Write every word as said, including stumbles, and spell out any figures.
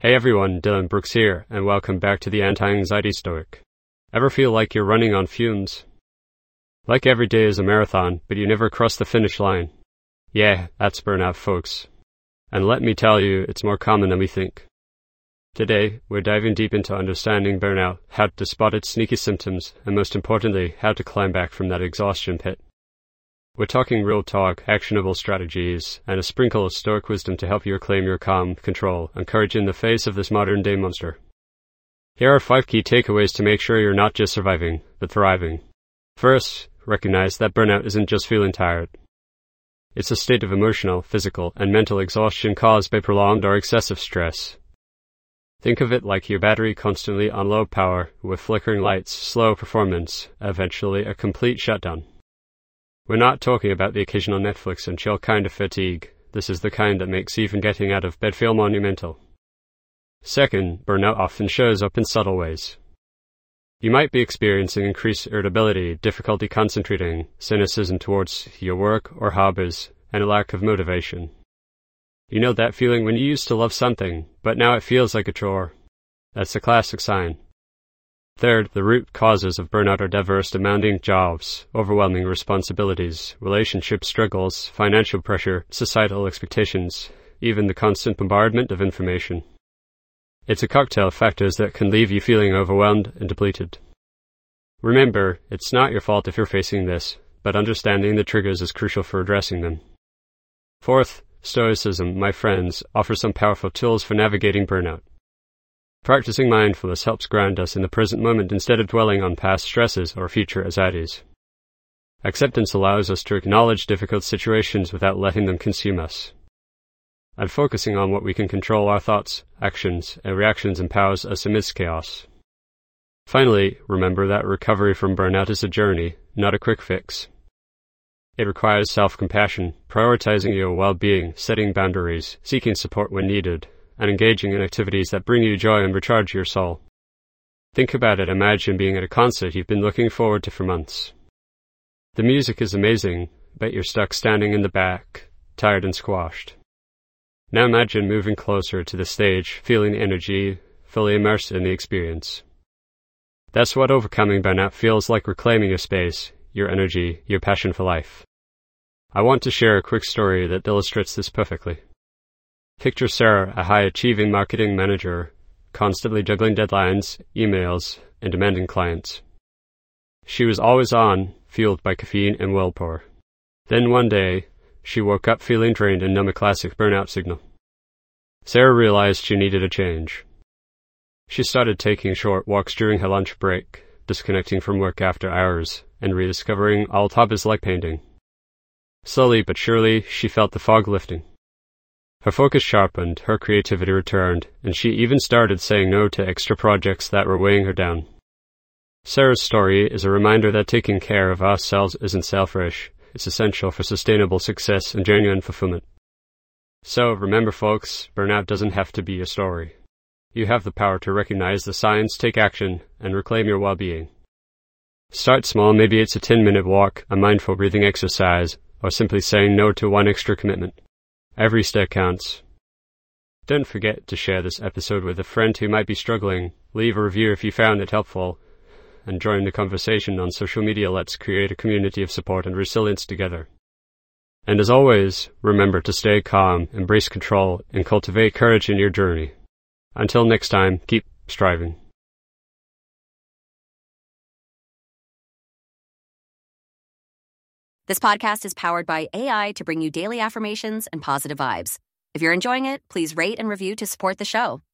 Hey everyone, Dylan Brooks here, and welcome back to the Anti-Anxiety Stoic. Ever feel like you're running on fumes? Like every day is a marathon, but you never cross the finish line. Yeah, that's burnout, folks. And let me tell you, it's more common than we think. Today, we're diving deep into understanding burnout, how to spot its sneaky symptoms, and most importantly, how to climb back from that exhaustion pit. We're talking real talk, actionable strategies, and a sprinkle of stoic wisdom to help you reclaim your calm, control, and courage in the face of this modern-day monster. Here are five key takeaways to make sure you're not just surviving, but thriving. First, recognize that burnout isn't just feeling tired. It's a state of emotional, physical, and mental exhaustion caused by prolonged or excessive stress. Think of it like your battery constantly on low power, with flickering lights, slow performance, eventually a complete shutdown. We're not talking about the occasional Netflix and chill kind of fatigue. This is the kind that makes even getting out of bed feel monumental. Second, burnout often shows up in subtle ways. You might be experiencing increased irritability, difficulty concentrating, cynicism towards your work or hobbies, and a lack of motivation. You know that feeling when you used to love something, but now it feels like a chore. That's a classic sign. Third, the root causes of burnout are diverse, demanding jobs, overwhelming responsibilities, relationship struggles, financial pressure, societal expectations, even the constant bombardment of information. It's a cocktail of factors that can leave you feeling overwhelmed and depleted. Remember, it's not your fault if you're facing this, but understanding the triggers is crucial for addressing them. Fourth, Stoicism, my friends, offers some powerful tools for navigating burnout. Practicing mindfulness helps ground us in the present moment instead of dwelling on past stresses or future anxieties. Acceptance allows us to acknowledge difficult situations without letting them consume us. And focusing on what we can control, our thoughts, actions, and reactions empowers us amidst chaos. Finally, remember that recovery from burnout is a journey, not a quick fix. It requires self-compassion, prioritizing your well-being, setting boundaries, seeking support when needed, and engaging in activities that bring you joy and recharge your soul. Think about it. Imagine being at a concert you've been looking forward to for months. The music is amazing, but you're stuck standing in the back, tired and squashed. Now imagine moving closer to the stage, feeling the energy, fully immersed in the experience. That's what overcoming burnout feels like: reclaiming your space, your energy, your passion for life. I want to share a quick story that illustrates this perfectly. Picture Sarah, a high-achieving marketing manager, constantly juggling deadlines, emails, and demanding clients. She was always on, fueled by caffeine and willpower. Then one day, she woke up feeling drained and numb, a classic burnout signal. Sarah realized she needed a change. She started taking short walks during her lunch break, disconnecting from work after hours, and rediscovering old hobbies like painting. Slowly but surely, she felt the fog lifting. Her focus sharpened, her creativity returned, and she even started saying no to extra projects that were weighing her down. Sarah's story is a reminder that taking care of ourselves isn't selfish. It's essential for sustainable success and genuine fulfillment. So remember, folks, burnout doesn't have to be a story. You have the power to recognize the signs, take action, and reclaim your well-being. Start small. Maybe it's a ten-minute walk, a mindful breathing exercise, or simply saying no to one extra commitment. Every step counts. Don't forget to share this episode with a friend who might be struggling. Leave a review if you found it helpful, and join the conversation on social media. Let's create a community of support and resilience together. And as always, remember to stay calm, embrace control, and cultivate courage in your journey. Until next time, keep striving. This podcast is powered by A I to bring you daily affirmations and positive vibes. If you're enjoying it, please rate and review to support the show.